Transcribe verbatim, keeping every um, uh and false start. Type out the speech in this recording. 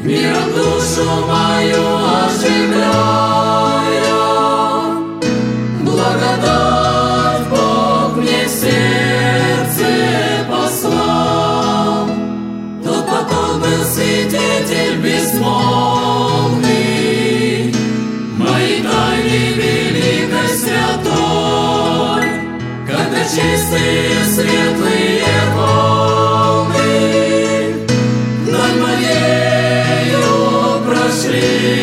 миром душу мою оживляя. Благодать Бог мне в сердце послал. Тот потом был свидетель безмолвный моей тайны великой святой, когда чистые светлые волны над моею прошли.